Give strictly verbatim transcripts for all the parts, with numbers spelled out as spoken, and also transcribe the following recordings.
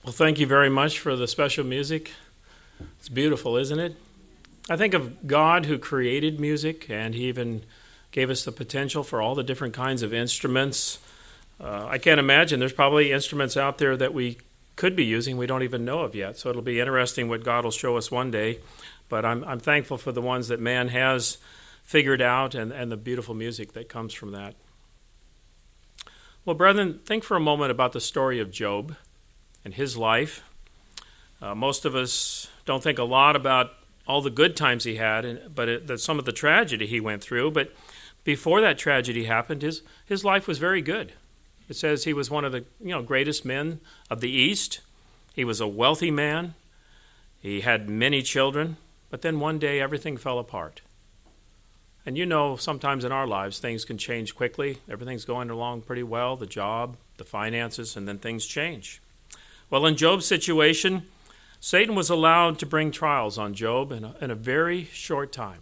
Well, thank you very much for the special music. It's beautiful, isn't it? I think of God who created music, and He even gave us the potential for all the different kinds of instruments. Uh, I can't imagine. There's probably instruments out there that we could be using we don't even know of yet. So it'll be interesting what God will show us one day. But I'm, I'm thankful for the ones that man has figured out and, and the beautiful music that comes from that. Well, brethren, think for a moment about the story of Job and his life. Uh, most of us don't think a lot about all the good times he had, and, but it, that some of the tragedy he went through. But before that tragedy happened, his his life was very good. It says he was one of the you know greatest men of the East. He was a wealthy man. He had many children. But then one day everything fell apart. And you know, sometimes in our lives things can change quickly. Everything's going along pretty well, the job, the finances, and then things change. Well, in Job's situation, Satan was allowed to bring trials on Job in a, in a very short time.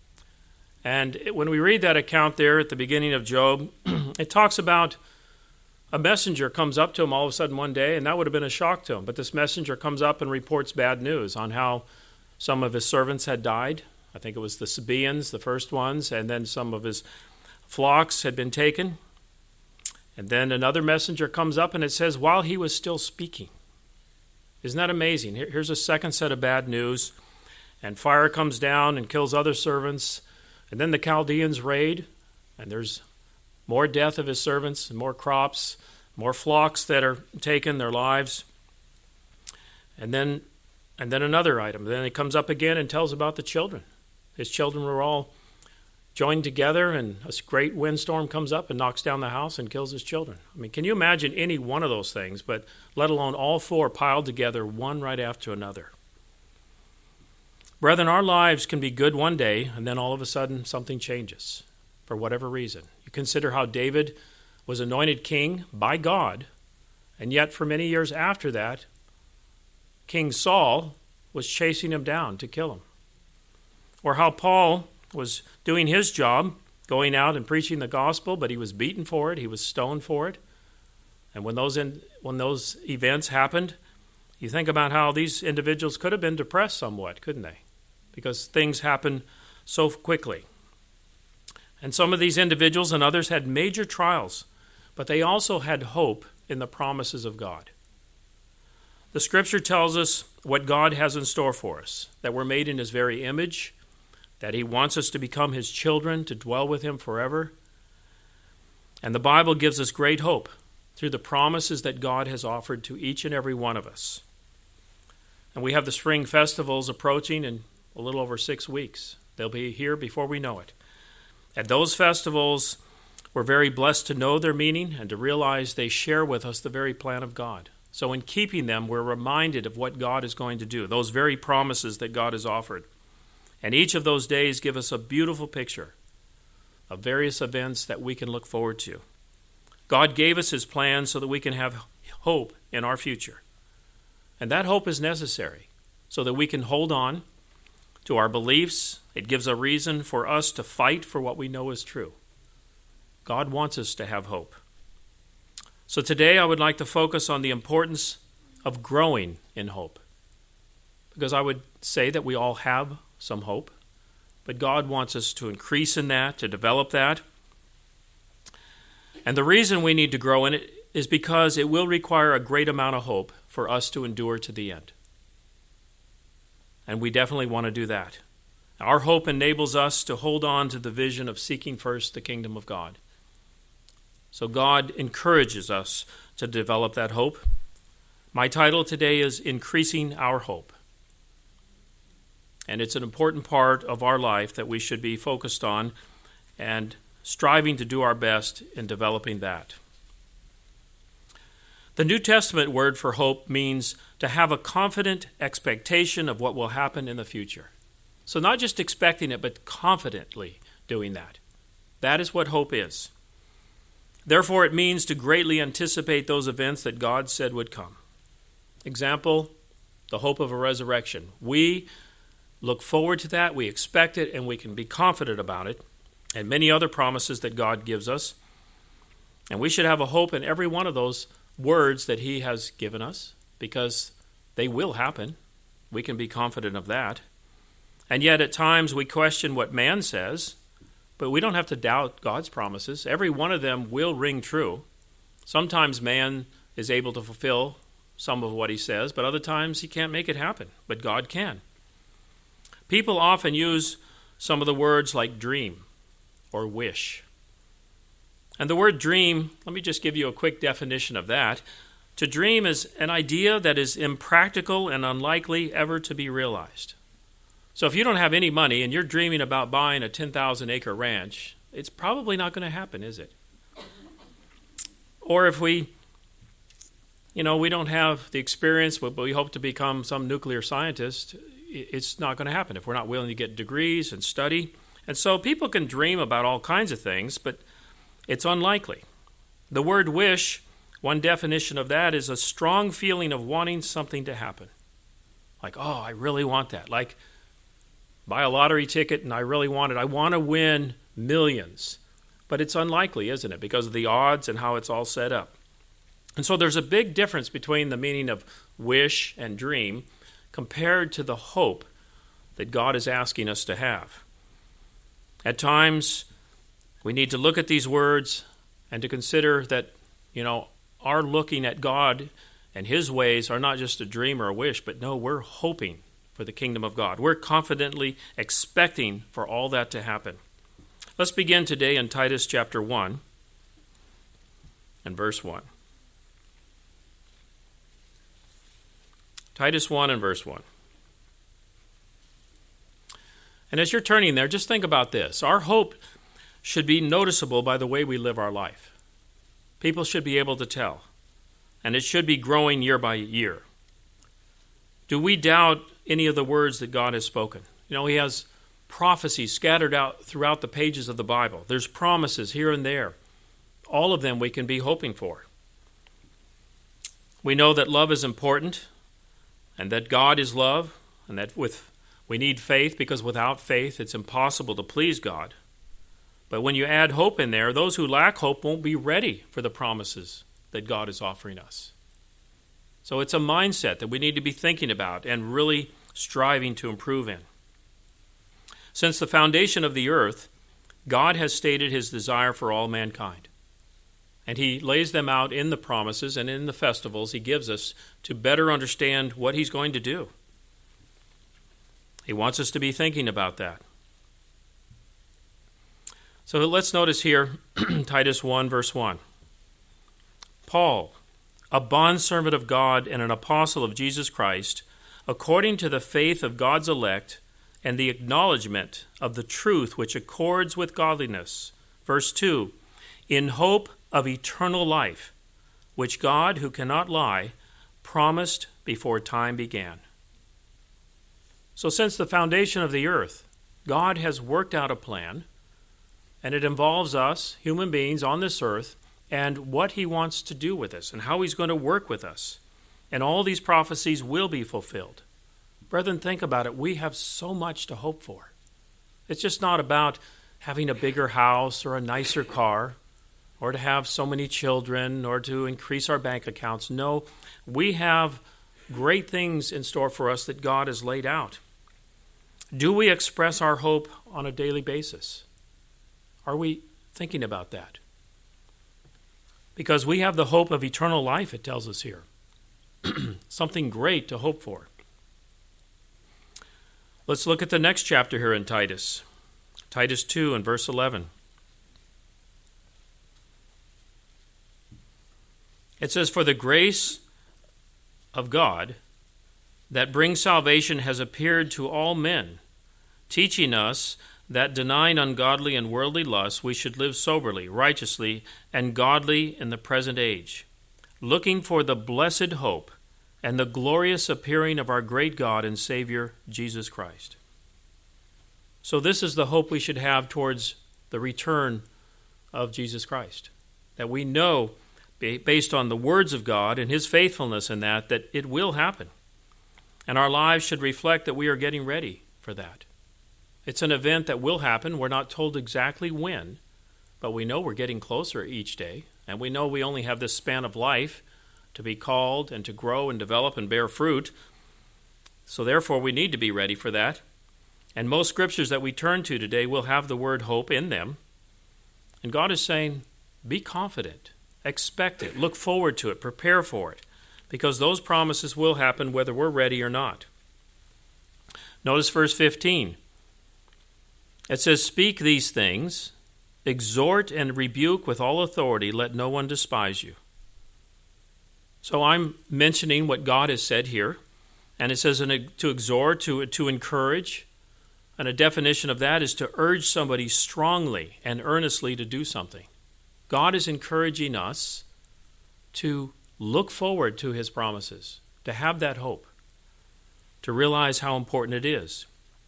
And it, when we read that account there at the beginning of Job, it talks about a messenger comes up to him all of a sudden one day, and that would have been a shock to him. But this messenger comes up and reports bad news on how some of his servants had died. I think it was the Sabaeans, the first ones, and then some of his flocks had been taken. And then another messenger comes up, and it says, while he was still speaking. Isn't that amazing? Here's a second set of bad news. And fire comes down and kills other servants. And then the Chaldeans raid, and there's more death of his servants, and more crops, more flocks that are taken, their lives. And then, and then another item. Then it comes up again and tells about the children. His children were all joined together, and a great windstorm comes up and knocks down the house and kills his children. I mean, can you imagine any one of those things, but let alone all four piled together, one right after another? Brethren, our lives can be good one day, and then all of a sudden something changes for whatever reason. You consider how David was anointed king by God, and yet for many years after that, King Saul was chasing him down to kill him. Or how Paul was doing his job, going out and preaching the gospel, but he was beaten for it, he was stoned for it. And when those in, when those events happened, you think about how these individuals could have been depressed somewhat, couldn't they? Because things happen so quickly. And some of these individuals and others had major trials, but they also had hope in the promises of God. The Scripture tells us what God has in store for us, that we're made in His very image, that He wants us to become His children, to dwell with Him forever. And the Bible gives us great hope through the promises that God has offered to each and every one of us. And we have the spring festivals approaching in a little over six weeks. They'll be here before we know it. At those festivals, we're very blessed to know their meaning and to realize they share with us the very plan of God. So in keeping them, we're reminded of what God is going to do, those very promises that God has offered. And each of those days give us a beautiful picture of various events that we can look forward to. God gave us His plan so that we can have hope in our future. And that hope is necessary so that we can hold on to our beliefs. It gives a reason for us to fight for what we know is true. God wants us to have hope. So today I would like to focus on the importance of growing in hope. Because I would say that we all have some hope, but God wants us to increase in that, to develop that. And the reason we need to grow in it is because it will require a great amount of hope for us to endure to the end. And we definitely want to do that. Our hope enables us to hold on to the vision of seeking first the kingdom of God. So God encourages us to develop that hope. My title today is Increasing Our Hope. And it's an important part of our life that we should be focused on and striving to do our best in developing that. The New Testament word for hope means to have a confident expectation of what will happen in the future. So not just expecting it, but confidently doing that. That is what hope is. Therefore, it means to greatly anticipate those events that God said would come. Example, the hope of a resurrection. We look forward to that, we expect it, and we can be confident about it, and many other promises that God gives us. And we should have a hope in every one of those words that He has given us, because they will happen. We can be confident of that. And yet at times we question what man says, but we don't have to doubt God's promises. Every one of them will ring true. Sometimes man is able to fulfill some of what he says, but other times he can't make it happen, but God can. People often use some of the words like dream or wish. And the word dream, let me just give you a quick definition of that. To dream is an idea that is impractical and unlikely ever to be realized. So if you don't have any money and you're dreaming about buying a ten thousand acre ranch, it's probably not going to happen, is it? Or if we, you know, we don't have the experience, but we hope to become some nuclear scientist, it's not going to happen if we're not willing to get degrees and study. And so people can dream about all kinds of things, but it's unlikely. The word wish, one definition of that is a strong feeling of wanting something to happen. Like, oh, I really want that. Like, buy a lottery ticket and I really want it. I want to win millions. But it's unlikely, isn't it? Because of the odds and how it's all set up. And so there's a big difference between the meaning of wish and dream compared to the hope that God is asking us to have. At times, we need to look at these words and to consider that, you know, our looking at God and His ways are not just a dream or a wish, but no, we're hoping for the kingdom of God. We're confidently expecting for all that to happen. Let's begin today in Titus chapter one and verse one. Titus one and verse one. And as you're turning there, just think about this. Our hope should be noticeable by the way we live our life. People should be able to tell. And it should be growing year by year. Do we doubt any of the words that God has spoken? You know, He has prophecies scattered out throughout the pages of the Bible. There's promises here and there. All of them we can be hoping for. We know that love is important, and that God is love, and that with we need faith, because without faith it's impossible to please God. But when you add hope in there, those who lack hope won't be ready for the promises that God is offering us. So it's a mindset that we need to be thinking about and really striving to improve in. Since the foundation of the earth, God has stated His desire for all mankind. And He lays them out in the promises and in the festivals He gives us to better understand what He's going to do. He wants us to be thinking about that. So let's notice here, Titus one, verse one. Paul, a bondservant of God and an apostle of Jesus Christ, according to the faith of God's elect and the acknowledgement of the truth which accords with godliness. Verse two, in hope of eternal life, which God, who cannot lie, promised before time began. So since the foundation of the earth, God has worked out a plan, and it involves us, human beings on this earth, and what He wants to do with us and how He's going to work with us. And all these prophecies will be fulfilled. Brethren, think about it. We have so much to hope for. It's just not about having a bigger house or a nicer car or to have so many children or to increase our bank accounts. No, we have great things in store for us that God has laid out. Do we express our hope on a daily basis? Are we thinking about that? Because we have the hope of eternal life, it tells us here. Something great to hope for. Let's look at the next chapter here in Titus. Titus two and verse eleven. It says, for the grace of God that brings salvation has appeared to all men, teaching us that denying ungodly and worldly lusts, we should live soberly, righteously, and godly in the present age, looking for the blessed hope and the glorious appearing of our great God and Savior, Jesus Christ. So this is the hope we should have towards the return of Jesus Christ, that we know, based on the words of God and His faithfulness in that, that it will happen. And our lives should reflect that we are getting ready for that. It's an event that will happen. We're not told exactly when, but we know we're getting closer each day, and we know we only have this span of life to be called and to grow and develop and bear fruit. So therefore, we need to be ready for that. And most scriptures that we turn to today will have the word hope in them. And God is saying, be confident, expect it, look forward to it, prepare for it, because those promises will happen whether we're ready or not. Notice verse fifteen. It says, speak these things, exhort and rebuke with all authority, let no one despise you. So I'm mentioning what God has said here, and it says to exhort, to, to encourage, and a definition of that is to urge somebody strongly and earnestly to do something. God is encouraging us to look forward to his promises, to have that hope, to realize how important it is.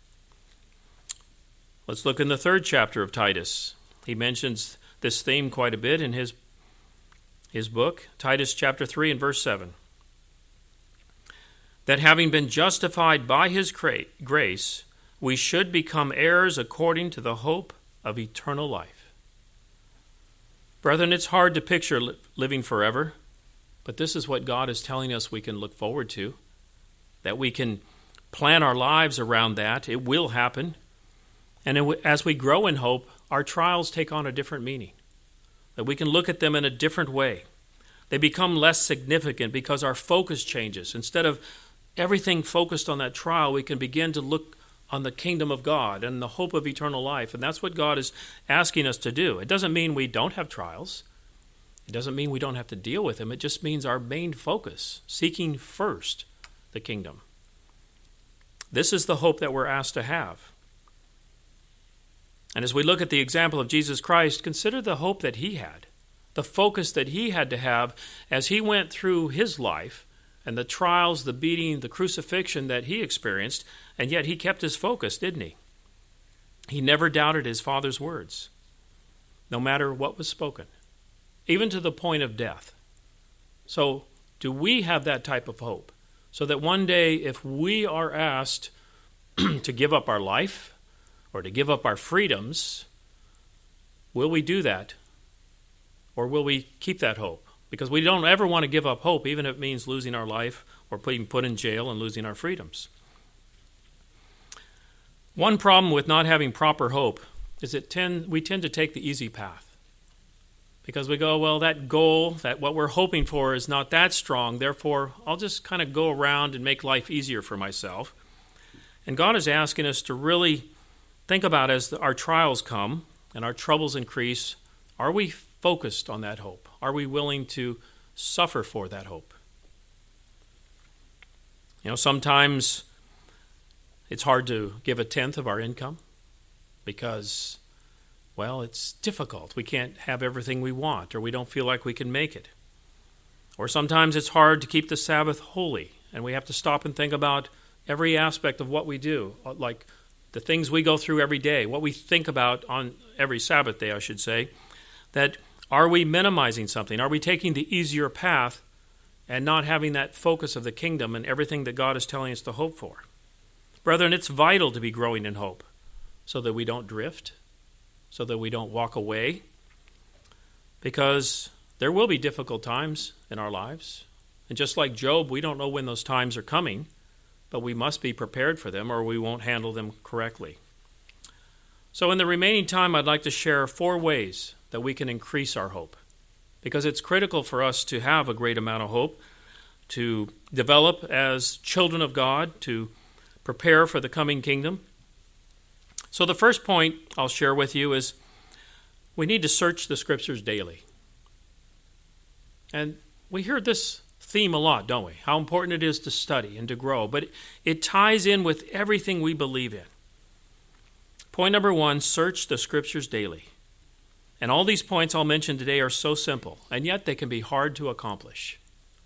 Let's look in the third chapter of Titus. He mentions this theme quite a bit in his, his book, Titus chapter three and verse seven. That having been justified by his grace, we should become heirs according to the hope of eternal life. Brethren, it's hard to picture li- living forever, but this is what God is telling us we can look forward to, that we can plan our lives around that. It will happen. And it, as we grow in hope, our trials take on a different meaning, that we can look at them in a different way. They become less significant because our focus changes. Instead of everything focused on that trial, we can begin to look on the kingdom of God and the hope of eternal life. And that's what God is asking us to do. It doesn't mean we don't have trials. It doesn't mean we don't have to deal with them. It just means our main focus, seeking first the kingdom. This is the hope that we're asked to have. And as we look at the example of Jesus Christ, consider the hope that he had, the focus that he had to have as he went through his life and the trials, the beating, the crucifixion that he experienced, and yet he kept his focus, didn't he? He never doubted his Father's words, no matter what was spoken, even to the point of death. So, do we have that type of hope? So that one day, if we are asked to give up our life or to give up our freedoms, will we do that? Or will we keep that hope? Because we don't ever want to give up hope, even if it means losing our life or being put in jail and losing our freedoms. One problem with not having proper hope is that tend, we tend to take the easy path. Because we go, well, that goal, that what we're hoping for is not that strong, therefore I'll just kind of go around and make life easier for myself. And God is asking us to really think about, as our trials come and our troubles increase, are we focused on that hope? Are we willing to suffer for that hope? You know, sometimes it's hard to give a tenth of our income because, well, it's difficult. We can't have everything we want, or we don't feel like we can make it. Or sometimes it's hard to keep the Sabbath holy, and we have to stop and think about every aspect of what we do, like the things we go through every day, what we think about on every Sabbath day, I should say, that are we minimizing something? Are we taking the easier path and not having that focus of the kingdom and everything that God is telling us to hope for? Brethren, it's vital to be growing in hope so that we don't drift, so that we don't walk away, because there will be difficult times in our lives. And just like Job, we don't know when those times are coming, but we must be prepared for them or we won't handle them correctly. So in the remaining time, I'd like to share four ways that we can increase our hope, because it's critical for us to have a great amount of hope, to develop as children of God, to prepare for the coming kingdom. So the first point I'll share with you is we need to search the Scriptures daily. And we hear this theme a lot, don't we? How important it is to study and to grow, but it ties in with everything we believe in. Point number one, search the Scriptures daily. And all these points I'll mention today are so simple, and yet they can be hard to accomplish.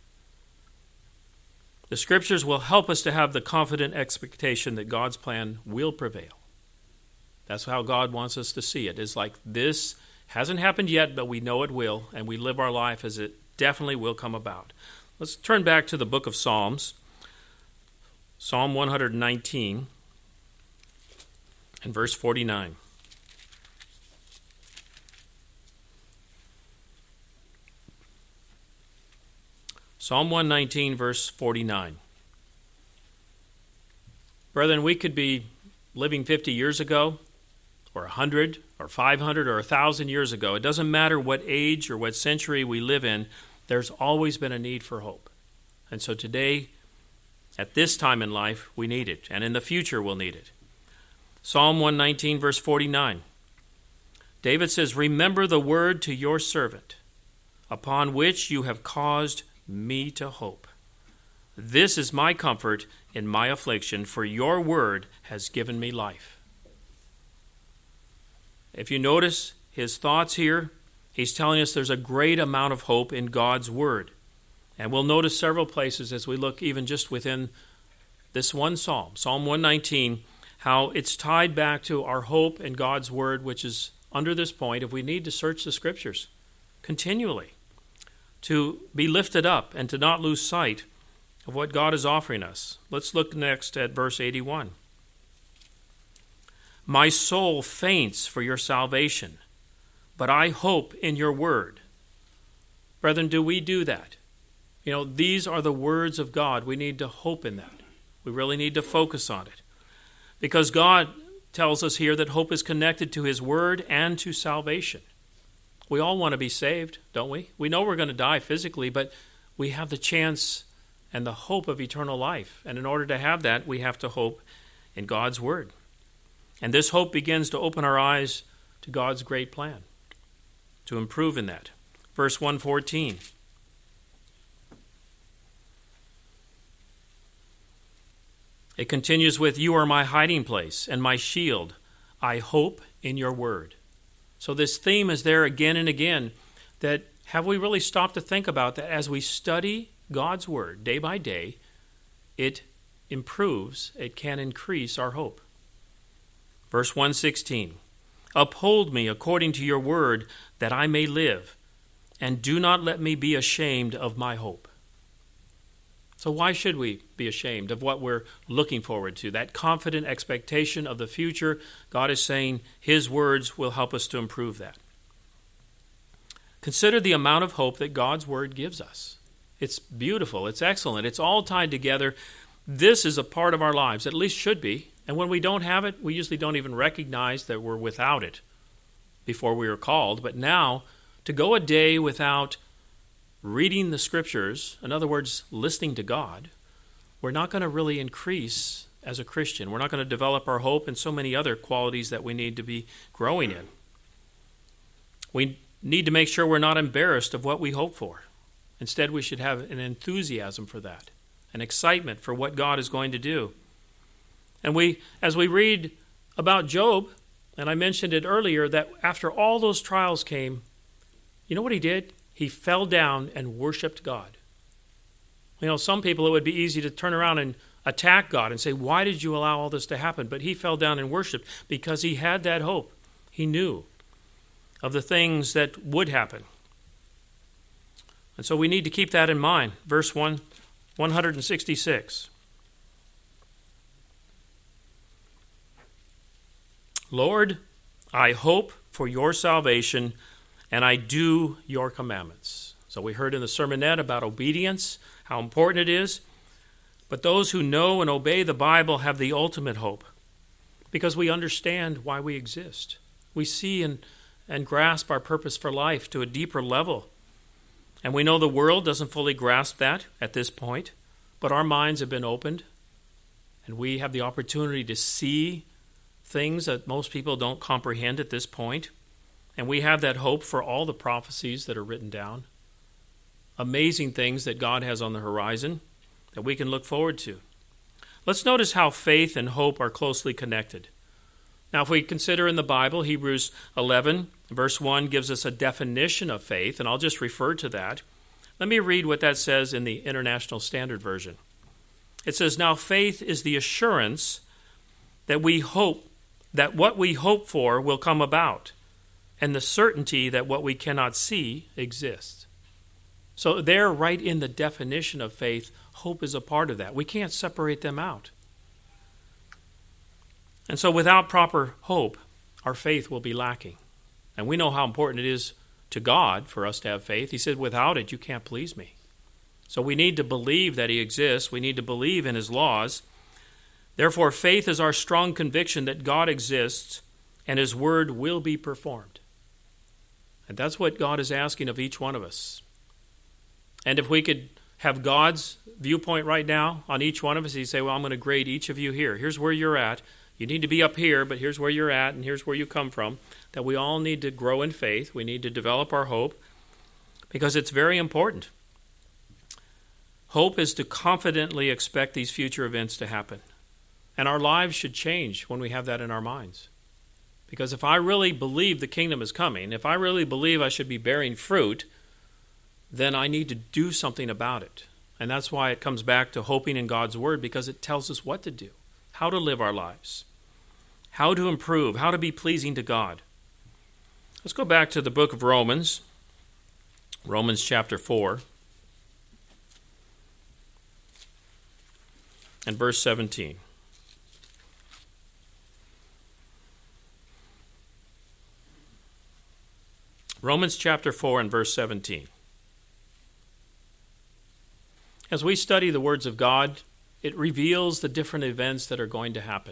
The Scriptures will help us to have the confident expectation that God's plan will prevail. That's how God wants us to see it. It's like, this hasn't happened yet, but we know it will, and we live our life as it definitely will come about. Let's turn back to the book of Psalms, Psalm one hundred nineteen, and verse forty-nine. Psalm one nineteen, verse forty-nine. Brethren, we could be living fifty years ago, or one hundred, or five hundred, or one thousand years ago. It doesn't matter what age or what century we live in, there's always been a need for hope. And so today, at this time in life, we need it, and in the future we'll need it. Psalm one nineteen, verse forty-nine. David says, "Remember the word to your servant, upon which you have caused me to hope. This is my comfort in my affliction, for your word has given me life." If you notice his thoughts here, he's telling us there's a great amount of hope in God's word. And we'll notice several places as we look even just within this one psalm, Psalm one nineteen, how it's tied back to our hope in God's word, which is under this point, if we need to search the scriptures continually, to be lifted up and to not lose sight of what God is offering us. Let's look next at verse eighty-one. "My soul faints for your salvation, but I hope in your word." Brethren, do we do that? You know, these are the words of God. We need to hope in that. We really need to focus on it. Because God tells us here that hope is connected to his word and to salvation. We all want to be saved, don't we? We know we're going to die physically, but we have the chance and the hope of eternal life. And in order to have that, we have to hope in God's word. And this hope begins to open our eyes to God's great plan, to improve in that. Verse one fourteen. It continues with, "You are my hiding place and my shield. I hope in your word." So this theme is there again and again, that have we really stopped to think about that as we study God's word day by day, it improves, it can increase our hope. Verse one sixteen, "Uphold me according to your word, that I may live, and do not let me be ashamed of my hope." So why should we be ashamed of what we're looking forward to? That confident expectation of the future, God is saying his words will help us to improve that. Consider the amount of hope that God's word gives us. It's beautiful, it's excellent, it's all tied together. This is a part of our lives, at least should be. And when we don't have it, we usually don't even recognize that we're without it before we were called. But now, to go a day without reading the scriptures, in other words, listening to God, we're not going to really increase as a Christian. We're not going to develop our hope and so many other qualities that we need to be growing in. We need to make sure we're not embarrassed of what we hope for. Instead, we should have an enthusiasm for that, an excitement for what God is going to do. And we, as we read about Job, and I mentioned it earlier, that after all those trials came, you know what he did? He fell down and worshiped God. You know, some people, it would be easy to turn around and attack God and say, "Why did you allow all this to happen?" But he fell down and worshiped because he had that hope. He knew of the things that would happen. And so we need to keep that in mind. Verse one, one sixty-six. "Lord, I hope for your salvation, and I do your commandments." So we heard in the sermonette about obedience, how important it is. But those who know and obey the Bible have the ultimate hope, because we understand why we exist. We see and, and grasp our purpose for life to a deeper level. And we know the world doesn't fully grasp that at this point, but our minds have been opened, and we have the opportunity to see things that most people don't comprehend at this point. And we have that hope for all the prophecies that are written down. Amazing things that God has on the horizon that we can look forward to. Let's notice how faith and hope are closely connected. Now, if we consider in the Bible, Hebrews eleven, verse one gives us a definition of faith, and I'll just refer to that. Let me read what that says in the International Standard Version. It says, "Now faith is the assurance that we hope, that what we hope for will come about, and the certainty that what we cannot see exists." So there, right in the definition of faith, hope is a part of that. We can't separate them out. And so without proper hope, our faith will be lacking. And we know how important it is to God for us to have faith. He said, "Without it, you can't please me." So we need to believe that he exists. We need to believe in his laws. Therefore, faith is our strong conviction that God exists and his word will be performed. And that's what God is asking of each one of us. And if we could have God's viewpoint right now on each one of us, he'd say, well, I'm going to grade each of you here. Here's where you're at. You need to be up here, but here's where you're at, and here's where you come from. That we all need to grow in faith. We need to develop our hope because it's very important. Hope is to confidently expect these future events to happen. And our lives should change when we have that in our minds. Because if I really believe the kingdom is coming, if I really believe I should be bearing fruit, then I need to do something about it. And that's why it comes back to hoping in God's word, because it tells us what to do, how to live our lives, how to improve, how to be pleasing to God. Let's go back to the book of Romans, Romans chapter four, and verse seventeen. Romans chapter four and verse seventeen. As we study the words of God, it reveals the different events that are going to happen.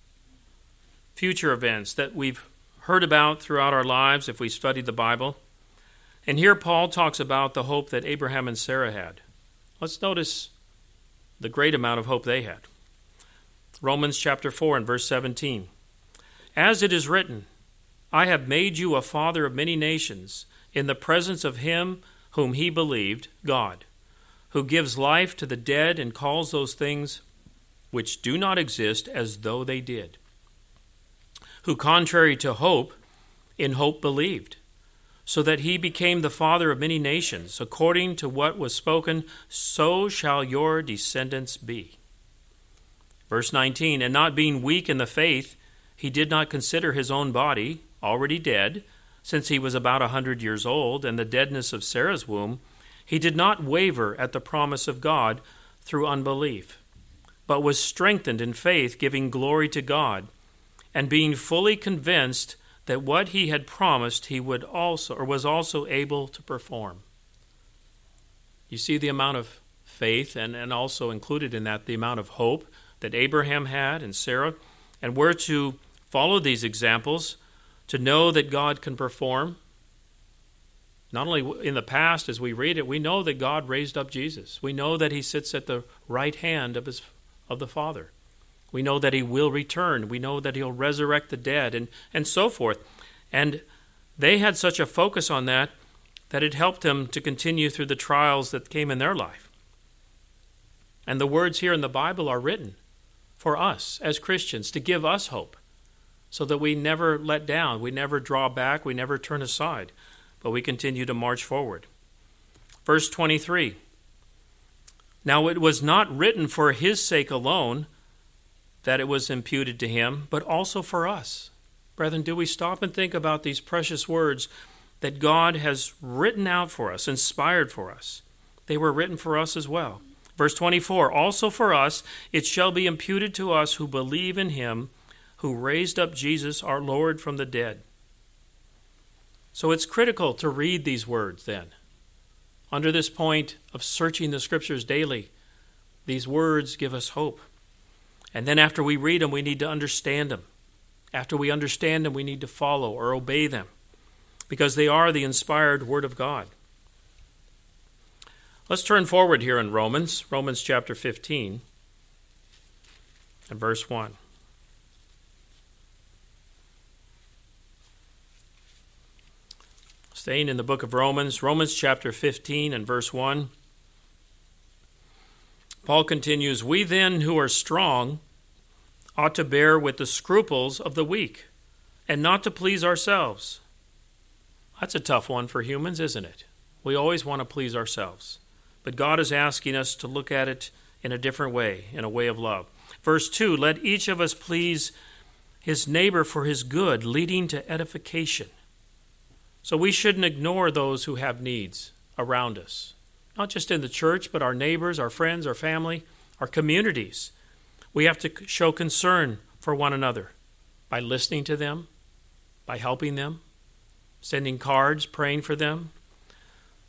Future events that we've heard about throughout our lives if we study the Bible. And here Paul talks about the hope that Abraham and Sarah had. Let's notice the great amount of hope they had. Romans chapter four and verse seventeen. As it is written, I have made you a father of many nations in the presence of him whom he believed, God, who gives life to the dead and calls those things which do not exist as though they did, who contrary to hope, in hope believed, so that he became the father of many nations, according to what was spoken, so shall your descendants be. Verse nineteen, and not being weak in the faith, he did not consider his own body already dead, since he was about a hundred years old, and the deadness of Sarah's womb, he did not waver at the promise of God through unbelief, but was strengthened in faith, giving glory to God, and being fully convinced that what he had promised he would also, or was also able to perform. You see the amount of faith, and, and also included in that the amount of hope that Abraham had and Sarah, and we're to follow these examples to know that God can perform. Not only in the past as we read it, we know that God raised up Jesus. We know that he sits at the right hand of his of the Father. We know that he will return. We know that he'll resurrect the dead and, and so forth. And they had such a focus on that that it helped them to continue through the trials that came in their life. And the words here in the Bible are written for us as Christians to give us hope, so that we never let down, we never draw back, we never turn aside, but we continue to march forward. Verse twenty-three, now it was not written for his sake alone that it was imputed to him, but also for us. Brethren, do we stop and think about these precious words that God has written out for us, inspired for us? They were written for us as well. Verse twenty-four, also for us it shall be imputed to us who believe in him who raised up Jesus our Lord from the dead. So it's critical to read these words then. Under this point of searching the Scriptures daily, these words give us hope. And then after we read them, we need to understand them. After we understand them, we need to follow or obey them, because they are the inspired Word of God. Let's turn forward here in Romans, Romans chapter fifteen and verse one. Staying in the book of Romans, Romans chapter fifteen and verse one. Paul continues, we then who are strong ought to bear with the scruples of the weak and not to please ourselves. That's a tough one for humans, isn't it? We always want to please ourselves. But God is asking us to look at it in a different way, in a way of love. Verse two, let each of us please his neighbor for his good, leading to edification. So we shouldn't ignore those who have needs around us, not just in the church, but our neighbors, our friends, our family, our communities. We have to show concern for one another by listening to them, by helping them, sending cards, praying for them,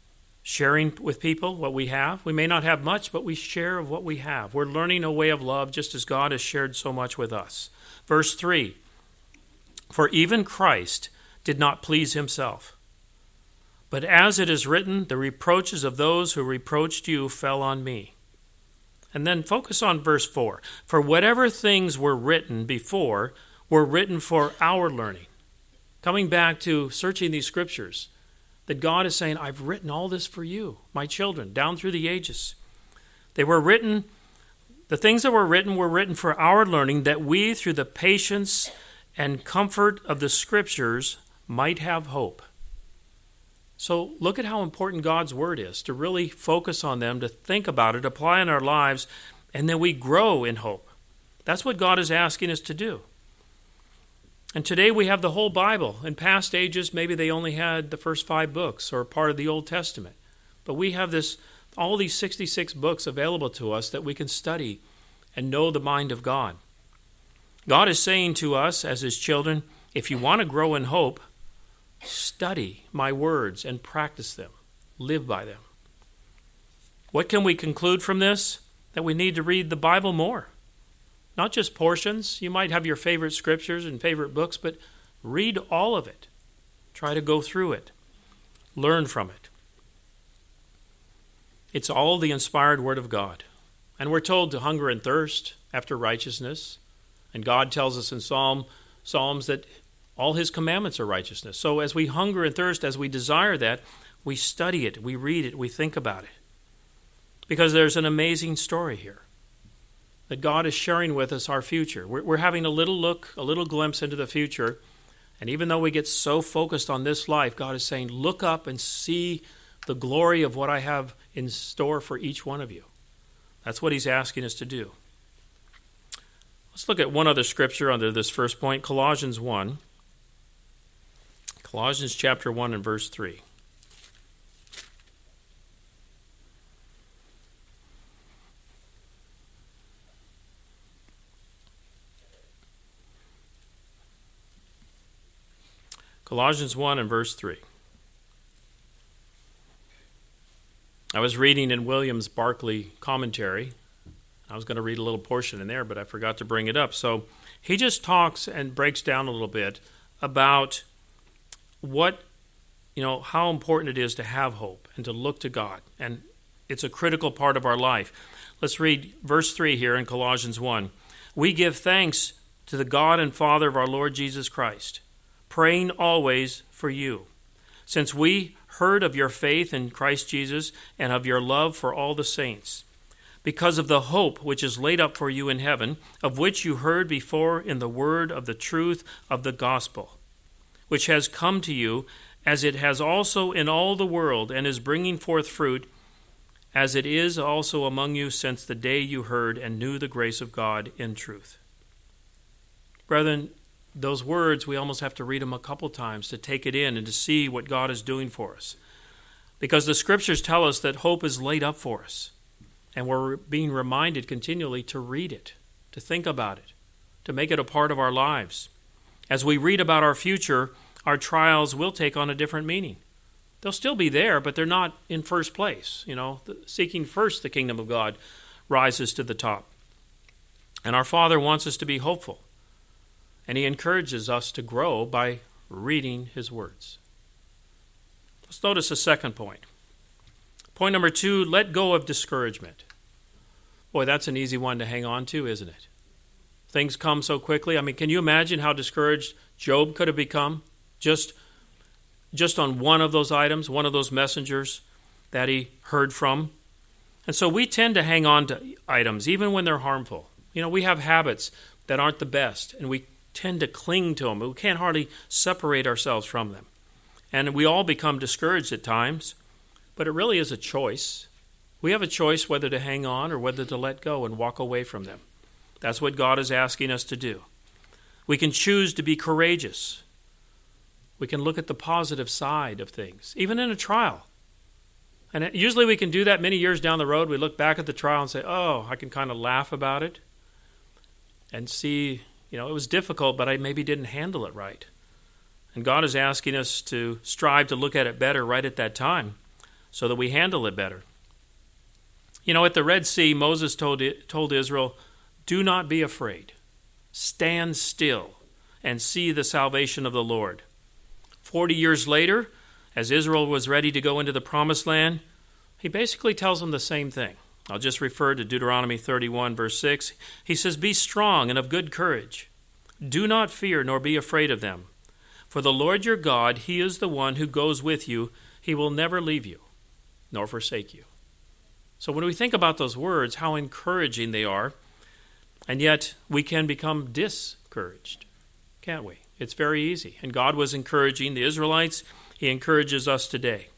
sharing with people what we have. We may not have much, but we share of what we have. We're learning a way of love just as God has shared so much with us. Verse three, for even Christ did not please himself. But as it is written, the reproaches of those who reproached you fell on me. And then focus on verse four. For whatever things were written before were written for our learning. Coming back to searching these scriptures, that God is saying, I've written all this for you, my children, down through the ages. They were written, the things that were written were written for our learning, that we, through the patience and comfort of the scriptures, might have hope. So look at how important God's word is, to really focus on them, to think about it, apply in our lives, and then we grow in hope. That's what God is asking us to do. And today we have the whole Bible. In past ages, maybe they only had the first five books or part of the Old Testament. But we have this, all these sixty-six books available to us that we can study and know the mind of God. God is saying to us as his children, if you want to grow in hope, study my words and practice them. Live by them. What can we conclude from this? That we need to read the Bible more. Not just portions. You might have your favorite scriptures and favorite books, but read all of it. Try to go through it. Learn from it. It's all the inspired Word of God. And we're told to hunger and thirst after righteousness. And God tells us in Psalm, Psalms that all his commandments are righteousness. So as we hunger and thirst, as we desire that, we study it, we read it, we think about it. Because there's an amazing story here. That God is sharing with us our future. We're, we're having a little look, a little glimpse into the future. And even though we get so focused on this life, God is saying, look up and see the glory of what I have in store for each one of you. That's what he's asking us to do. Let's look at one other scripture under this first point, Colossians one. Colossians chapter one and verse three. Colossians one and verse three. I was reading in Williams Barclay commentary. I was going to read a little portion in there, but I forgot to bring it up. So he just talks and breaks down a little bit about what, you know, how important it is to have hope and to look to God. And it's a critical part of our life. Let's read verse three here in Colossians one. We give thanks to the God and Father of our Lord Jesus Christ, praying always for you, since we heard of your faith in Christ Jesus and of your love for all the saints, because of the hope which is laid up for you in heaven, of which you heard before in the word of the truth of the gospel, which has come to you, as it has also in all the world, and is bringing forth fruit, as it is also among you since the day you heard and knew the grace of God in truth. Brethren, those words, we almost have to read them a couple times to take it in and to see what God is doing for us. Because the Scriptures tell us that hope is laid up for us. And we're being reminded continually to read it, to think about it, to make it a part of our lives. As we read about our future, our trials will take on a different meaning. They'll still be there, but they're not in first place. You know, seeking first the kingdom of God rises to the top. And our Father wants us to be hopeful. And he encourages us to grow by reading his words. Let's notice a second point. Point number two, let go of discouragement. Boy, that's an easy one to hang on to, isn't it? Things come so quickly. I mean, can you imagine how discouraged Job could have become just, just on one of those items, one of those messengers that he heard from? And so we tend to hang on to items, even when they're harmful. You know, we have habits that aren't the best, and we tend to cling to them. We can't hardly separate ourselves from them. And we all become discouraged at times, but it really is a choice. We have a choice whether to hang on or whether to let go and walk away from them. That's what God is asking us to do. We can choose to be courageous. We can look at the positive side of things, even in a trial. And usually we can do that many years down the road. We look back at the trial and say, oh, I can kind of laugh about it and see, you know, it was difficult, but I maybe didn't handle it right. And God is asking us to strive to look at it better right at that time, so that we handle it better. You know, at the Red Sea, Moses told, told Israel, do not be afraid. Stand still and see the salvation of the Lord. Forty years later, as Israel was ready to go into the Promised Land, he basically tells them the same thing. I'll just refer to Deuteronomy thirty-one, verse six. He says, be strong and of good courage. Do not fear nor be afraid of them. For the Lord your God, he is the one who goes with you. He will never leave you nor forsake you. So when we think about those words, how encouraging they are, and yet we can become discouraged, can't we? It's very easy. And God was encouraging the Israelites. He encourages us today.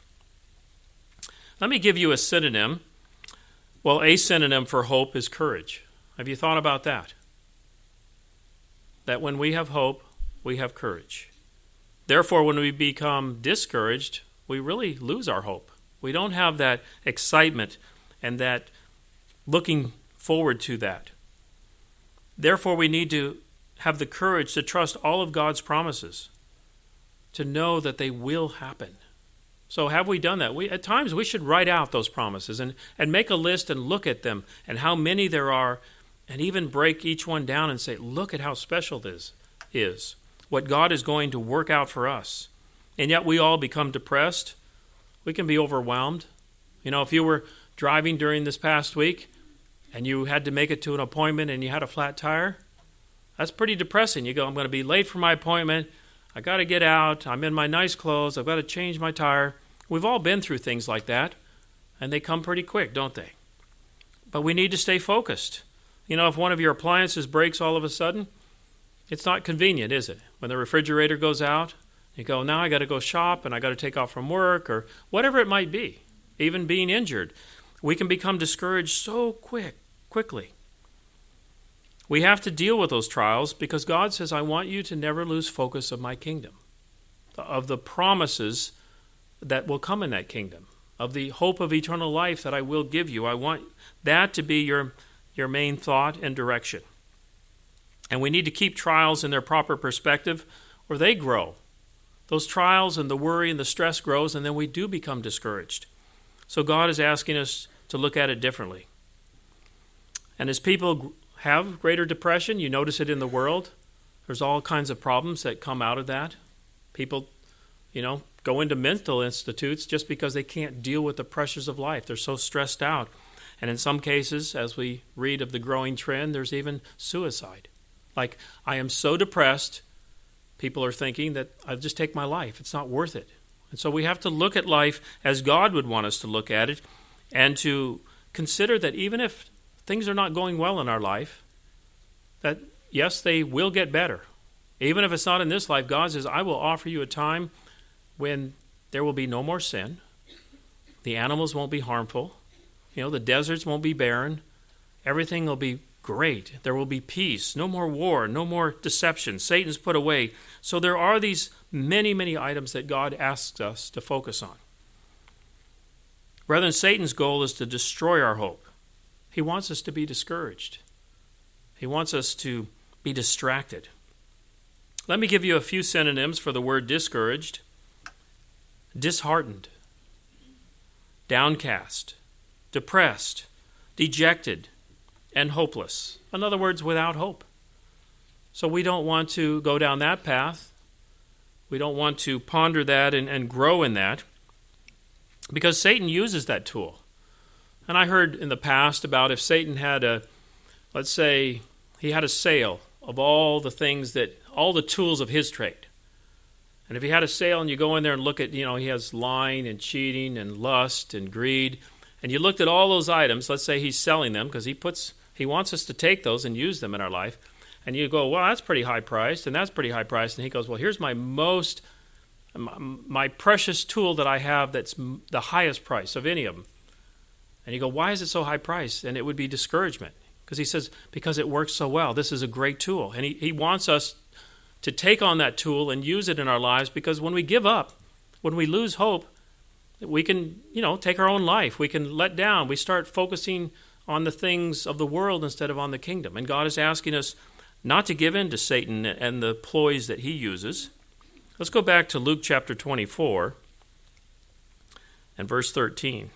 Let me give you a synonym. Well, a synonym for hope is courage. Have you thought about that? That when we have hope, we have courage. Therefore, when we become discouraged, we really lose our hope. We don't have that excitement and that looking forward to that. Therefore, we need to have the courage to trust all of God's promises, to know that they will happen. So have we done that? We, at times we should write out those promises and, and make a list and look at them and how many there are, and even break each one down and say, look at how special this is, what God is going to work out for us. And yet we all become depressed. We can be overwhelmed. You know, if you were driving during this past week and you had to make it to an appointment and you had a flat tire, that's pretty depressing. You go, I'm going to be late for my appointment. I got to get out. I'm in my nice clothes. I've got to change my tire. We've all been through things like that, and they come pretty quick, don't they? But we need to stay focused. You know, if one of your appliances breaks all of a sudden, it's not convenient, is it? When the refrigerator goes out, you go, now I got to go shop and I got to take off from work or whatever it might be, even being injured. We can become discouraged so quick, quickly. We have to deal with those trials because God says, I want you to never lose focus of my kingdom, of the promises that will come in that kingdom, of the hope of eternal life that I will give you. I want that to be your, your main thought and direction. And we need to keep trials in their proper perspective or they grow. Those trials and the worry and the stress grows, and then we do become discouraged. So God is asking us to look at it differently. And as people have greater depression, you notice it in the world. There's all kinds of problems that come out of that. People, you know, go into mental institutes just because they can't deal with the pressures of life. They're so stressed out. And in some cases, as we read of the growing trend, there's even suicide. Like, I am so depressed, people are thinking that I'll just take my life. It's not worth it. And so we have to look at life as God would want us to look at it, and to consider that even if things are not going well in our life, that yes, they will get better. Even if it's not in this life, God says, I will offer you a time when there will be no more sin. The animals won't be harmful. You know, the deserts won't be barren. Everything will be great. There will be peace. No more war. No more deception. Satan's put away. So there are these many, many items that God asks us to focus on. Brethren, Satan's goal is to destroy our hope. He wants us to be discouraged. He wants us to be distracted. Let me give you a few synonyms for the word discouraged. Disheartened, downcast, depressed, dejected, and hopeless. In other words, without hope. So we don't want to go down that path. We don't want to ponder that and, and grow in that, because Satan uses that tool. And I heard in the past about if Satan had a, let's say, he had a sale of all the things that, all the tools of his trade. And if he had a sale and you go in there and look at, you know, he has lying and cheating and lust and greed, and you looked at all those items, let's say he's selling them because he puts, he wants us to take those and use them in our life. And you go, well, that's pretty high priced, and that's pretty high priced. And he goes, well, here's my most, my, my precious tool that I have that's the highest price of any of them. And you go, why is it so high priced? And it would be discouragement. Because he says, because it works so well. This is a great tool. And he, he wants us to take on that tool and use it in our lives, because when we give up, when we lose hope, we can, you know, take our own life. We can let down. We start focusing on the things of the world instead of on the kingdom. And God is asking us not to give in to Satan and the ploys that he uses. Let's go back to Luke chapter twenty-four. and verse thirteen.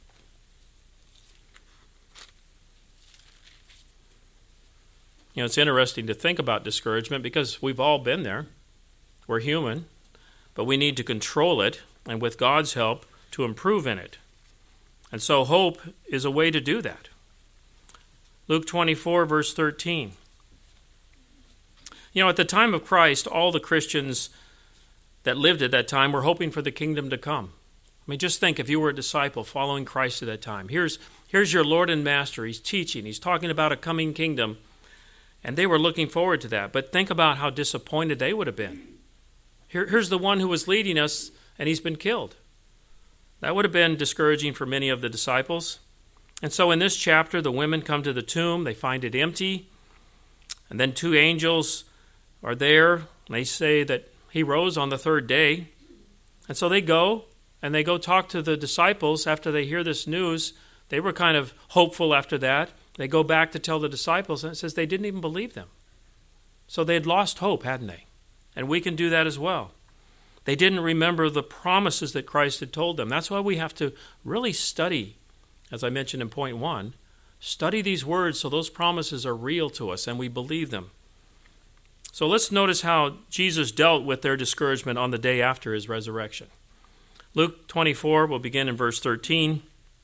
You know, it's interesting to think about discouragement because we've all been there. We're human, but we need to control it, and with God's help, to improve in it. And so hope is a way to do that. Luke twenty-four, verse thirteen. You know, at the time of Christ, all the Christians that lived at that time were hoping for the kingdom to come. I mean, just think if you were a disciple following Christ at that time. Here's, here's your Lord and Master. He's teaching. He's talking about a coming kingdom. And they were looking forward to that. But think about how disappointed they would have been. Here, here's the one who was leading us, and he's been killed. That would have been discouraging for many of the disciples. And so in this chapter, the women come to the tomb. They find it empty. And then two angels are there. And they say that he rose on the third day. And so they go, and they go talk to the disciples after they hear this news. They were kind of hopeful after that. They go back to tell the disciples, and it says they didn't even believe them. So they had lost hope, hadn't they? And we can do that as well. They didn't remember the promises that Christ had told them. That's why we have to really study, as I mentioned in point one, study these words so those promises are real to us and we believe them. So let's notice how Jesus dealt with their discouragement on the day after his resurrection. Luke twenty-four, we'll begin in verse thirteen.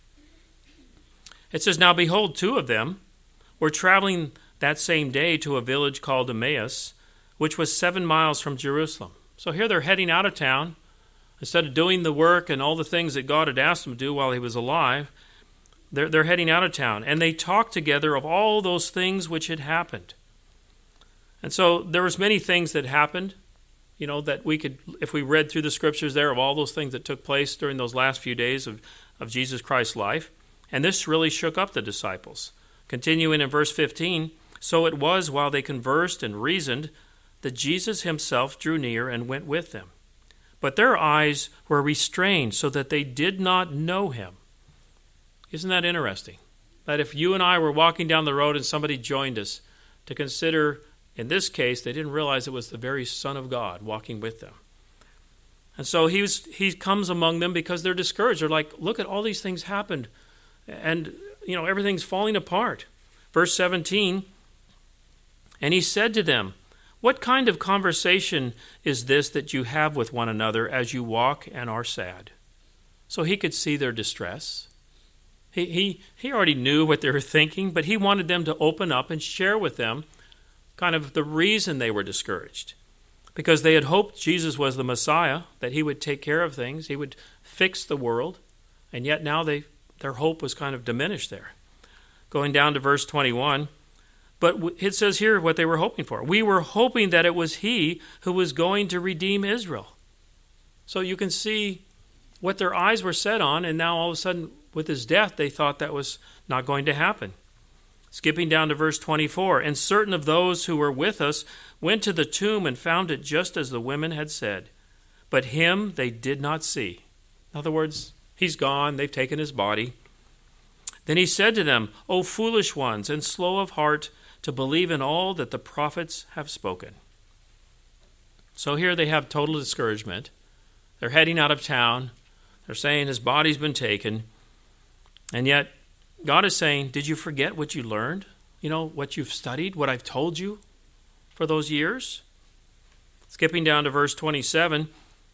It says, "Now behold, two of them were traveling that same day to a village called Emmaus, which was seven miles from Jerusalem." So here they're heading out of town. Instead of doing the work and all the things that God had asked them to do while he was alive, they're, they're heading out of town. And they talked together of all those things which had happened. And so there was many things that happened, you know, that we could, if we read through the scriptures there, of all those things that took place during those last few days of, of Jesus Christ's life. And this really shook up the disciples. Continuing in verse fifteen, "So it was while they conversed and reasoned that Jesus himself drew near and went with them. But their eyes were restrained so that they did not know him." Isn't that interesting? That if you and I were walking down the road and somebody joined us, to consider, in this case, they didn't realize it was the very Son of God walking with them. And so he was, he comes among them because they're discouraged. They're like, look at all these things happened. And, you know, everything's falling apart. Verse seventeen, "And he said to them, 'What kind of conversation is this that you have with one another as you walk and are sad?'" So he could see their distress. He, he, he already knew what they were thinking, but he wanted them to open up and share with them kind of the reason they were discouraged. Because they had hoped Jesus was the Messiah, that he would take care of things, he would fix the world, and yet now they their hope was kind of diminished there. Going down to verse twenty-one, but it says here what they were hoping for. "We were hoping that it was he who was going to redeem Israel." So you can see what their eyes were set on, and now all of a sudden with his death they thought that was not going to happen. Skipping down to verse twenty-four, "And certain of those who were with us went to the tomb and found it just as the women had said. But him they did not see." In other words, he's gone. They've taken his body. "Then he said to them, 'O foolish ones, and slow of heart to believe in all that the prophets have spoken.'" So here they have total discouragement. They're heading out of town. They're saying his body's been taken. And yet God is saying, did you forget what you learned? You know, what you've studied, what I've told you for those years? Skipping down to verse twenty-seven,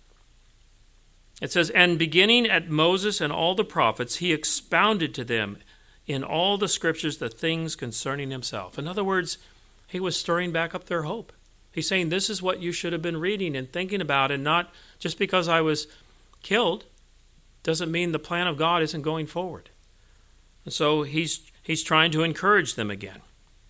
it says, "And beginning at Moses and all the prophets, he expounded to them in all the scriptures the things concerning himself." In other words, he was stirring back up their hope. He's saying, this is what you should have been reading and thinking about, and not just because I was killed doesn't mean the plan of God isn't going forward. And so he's he's trying to encourage them again.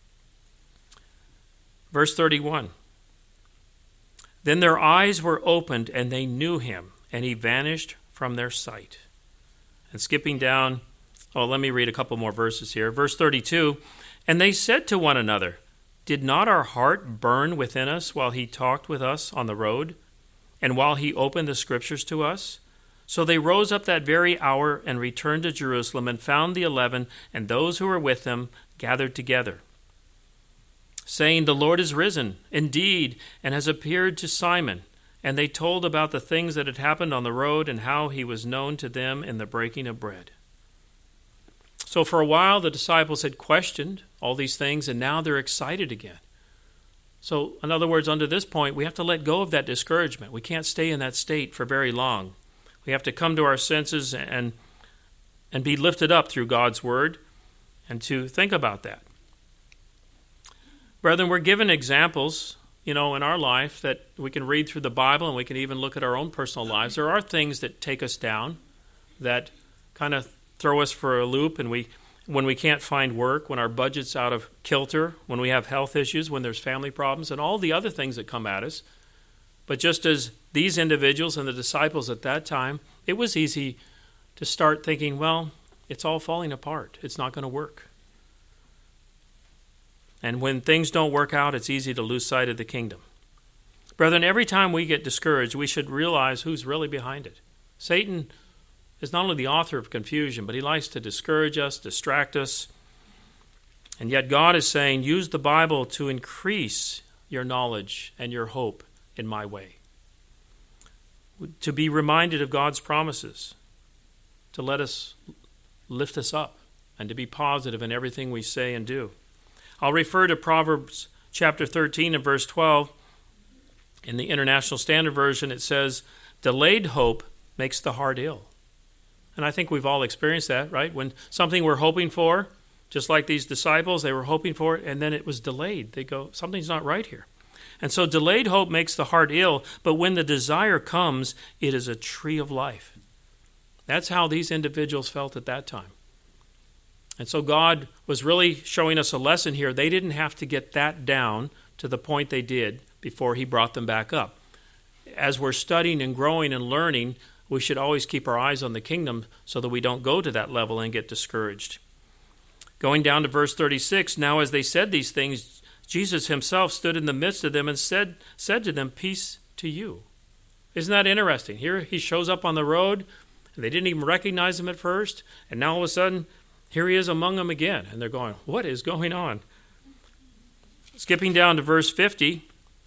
Verse thirty-one, "Then their eyes were opened, and they knew him, and he vanished from their sight." And skipping down, oh, let me read a couple more verses here. Verse thirty-two, "And they said to one another, 'Did not our heart burn within us while he talked with us on the road, and while he opened the scriptures to us?' So they rose up that very hour and returned to Jerusalem and found the eleven and those who were with them gathered together, saying, 'The Lord is risen indeed and has appeared to Simon.' And they told about the things that had happened on the road and how he was known to them in the breaking of bread. So for a while, the disciples had questioned all these things, and now they're excited again. So, in other words, under this point, we have to let go of that discouragement. We can't stay in that state for very long. We have to come to our senses and, and be lifted up through God's word and to think about that. Brethren, we're given examples, you know, in our life that we can read through the Bible, and we can even look at our own personal lives. There are things that take us down, that kind of throw us for a loop, and we when we can't find work, when our budget's out of kilter, when we have health issues, when there's family problems, and all the other things that come at us. But just as these individuals and the disciples at that time, it was easy to start thinking, well, it's all falling apart. It's not going to work. And when things don't work out, it's easy to lose sight of the kingdom. Brethren, every time we get discouraged, we should realize who's really behind it. Satan is not only the author of confusion, but he likes to discourage us, distract us. And yet God is saying, use the Bible to increase your knowledge and your hope in my way. To be reminded of God's promises, to let us lift us up, and to be positive in everything we say and do. I'll refer to Proverbs chapter thirteen and verse twelve. In the International Standard Version, it says, delayed hope makes the heart ill. And I think we've all experienced that, right? When something we're hoping for, just like these disciples, they were hoping for it, and then it was delayed. They go, something's not right here. And so delayed hope makes the heart ill, but when the desire comes, it is a tree of life. That's how these individuals felt at that time. And so God was really showing us a lesson here. They didn't have to get that down to the point they did before he brought them back up. As we're studying and growing and learning, we should always keep our eyes on the kingdom so that we don't go to that level and get discouraged. Going down to verse thirty-six, now as they said these things, Jesus himself stood in the midst of them and said, said to them, peace to you. Isn't that interesting? Here he shows up on the road, and they didn't even recognize him at first, and now all of a sudden, here he is among them again. And they're going, what is going on? Skipping down to verse fifty,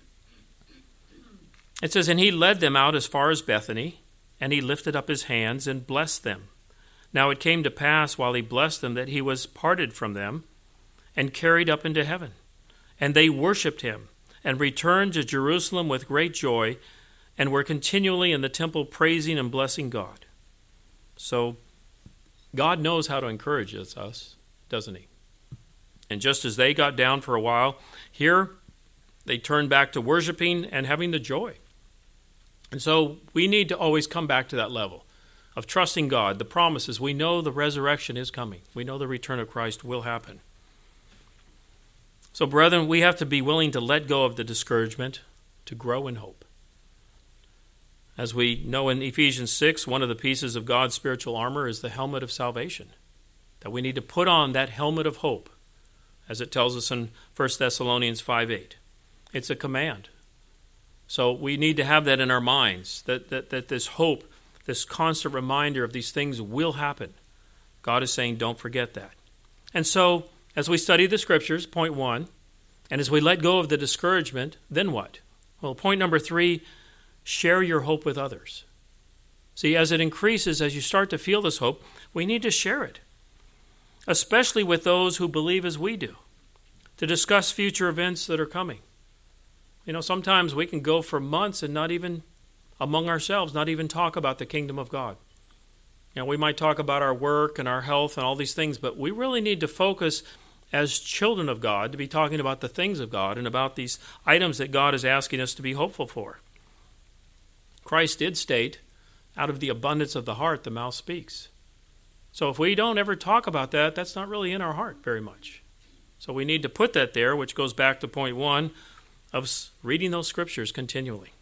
it says, and he led them out as far as Bethany, and he lifted up his hands and blessed them. Now it came to pass while he blessed them that he was parted from them and carried up into heaven. And they worshipped him and returned to Jerusalem with great joy and were continually in the temple praising and blessing God. So God knows how to encourage us, doesn't he? And just as they got down for a while, here they turned back to worshiping and having the joy. And so we need to always come back to that level of trusting God, the promises. We know the resurrection is coming. We know the return of Christ will happen. So, brethren, we have to be willing to let go of the discouragement to grow in hope. As we know in Ephesians six, one of the pieces of God's spiritual armor is the helmet of salvation. That we need to put on that helmet of hope, as it tells us in First Thessalonians five eight. It's a command. So we need to have that in our minds, that, that, that this hope, this constant reminder of these things will happen. God is saying, don't forget that. And so, as we study the Scriptures, point one, and as we let go of the discouragement, then what? Well, point number three, share your hope with others. See, as it increases, as you start to feel this hope, we need to share it, especially with those who believe as we do, to discuss future events that are coming. You know, sometimes we can go for months and not even, among ourselves, not even talk about the kingdom of God. You know, we might talk about our work and our health and all these things, but we really need to focus as children of God to be talking about the things of God and about these items that God is asking us to be hopeful for. Christ did state, out of the abundance of the heart, the mouth speaks. So if we don't ever talk about that, that's not really in our heart very much. So we need to put that there, which goes back to point one of reading those scriptures continually.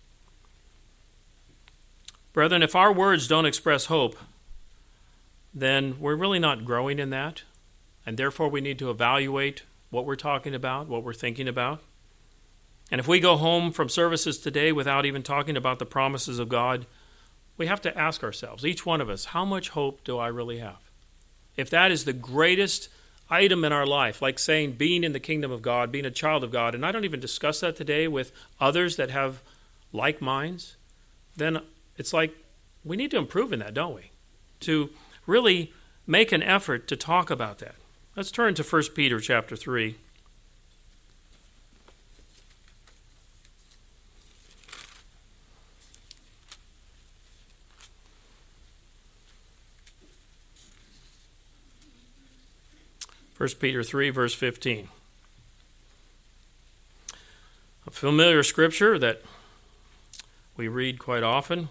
Brethren, if our words don't express hope, then we're really not growing in that, and therefore we need to evaluate what we're talking about, what we're thinking about. And if we go home from services today without even talking about the promises of God, we have to ask ourselves, each one of us, how much hope do I really have? If that is the greatest item in our life, like saying being in the kingdom of God, being a child of God, and I don't even discuss that today with others that have like minds, then it's like we need to improve in that, don't we? To really make an effort to talk about that. Let's turn to First Peter chapter three. First Peter three, verse fifteen. A familiar scripture that we read quite often.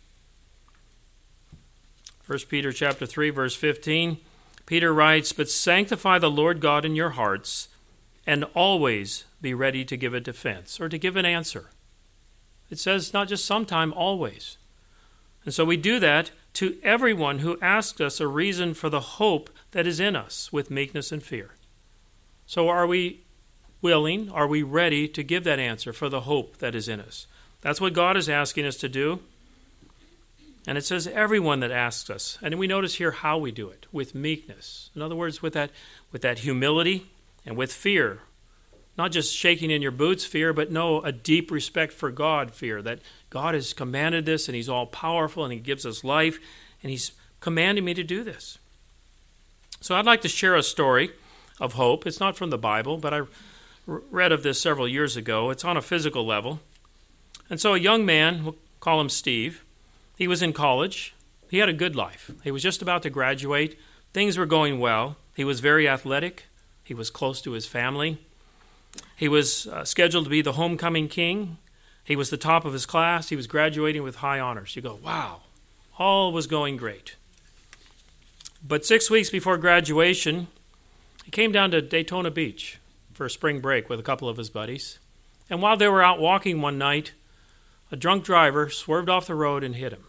First Peter chapter three, verse fifteen. Peter writes, "But sanctify the Lord God in your hearts, and always be ready to give a defense," or to give an answer. It says not just sometime, always. And so we do that to everyone who asks us a reason for the hope that is in us with meekness and fear. So are we willing, are we ready to give that answer for the hope that is in us? That's what God is asking us to do. And it says everyone that asks us. And we notice here how we do it, with meekness. In other words, with that, with that humility and with fear. Not just shaking in your boots fear, but no, a deep respect for God fear, that God has commanded this and he's all powerful and he gives us life and he's commanding me to do this. So I'd like to share a story of hope. It's not from the Bible, but I read of this several years ago. It's on a physical level. And so a young man, we'll call him Steve, he was in college. He had a good life. He was just about to graduate. Things were going well. He was very athletic. He was close to his family. He was uh, scheduled to be the homecoming king. He was the top of his class. He was graduating with high honors. You go, wow, all was going great. But six weeks before graduation, he came down to Daytona Beach for a spring break with a couple of his buddies. And while they were out walking one night, a drunk driver swerved off the road and hit him.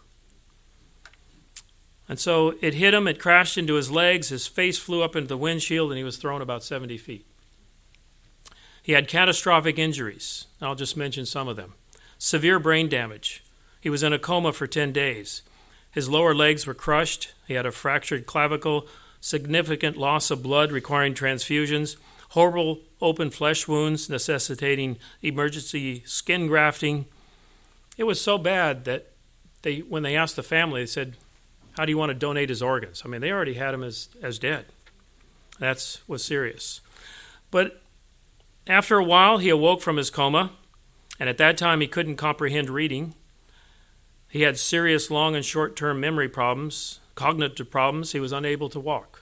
And so it hit him, it crashed into his legs, his face flew up into the windshield, and he was thrown about seventy feet. He had catastrophic injuries. I'll just mention some of them. Severe brain damage. He was in a coma for ten days. His lower legs were crushed. He had a fractured clavicle, significant loss of blood requiring transfusions, horrible open flesh wounds necessitating emergency skin grafting. It was so bad that they, when they asked the family, they said, "How do you want to donate his organs?" I mean, they already had him as, as dead. That was serious. But after a while, he awoke from his coma, and at that time he couldn't comprehend reading. He had serious long and short-term memory problems, cognitive problems. He was unable to walk.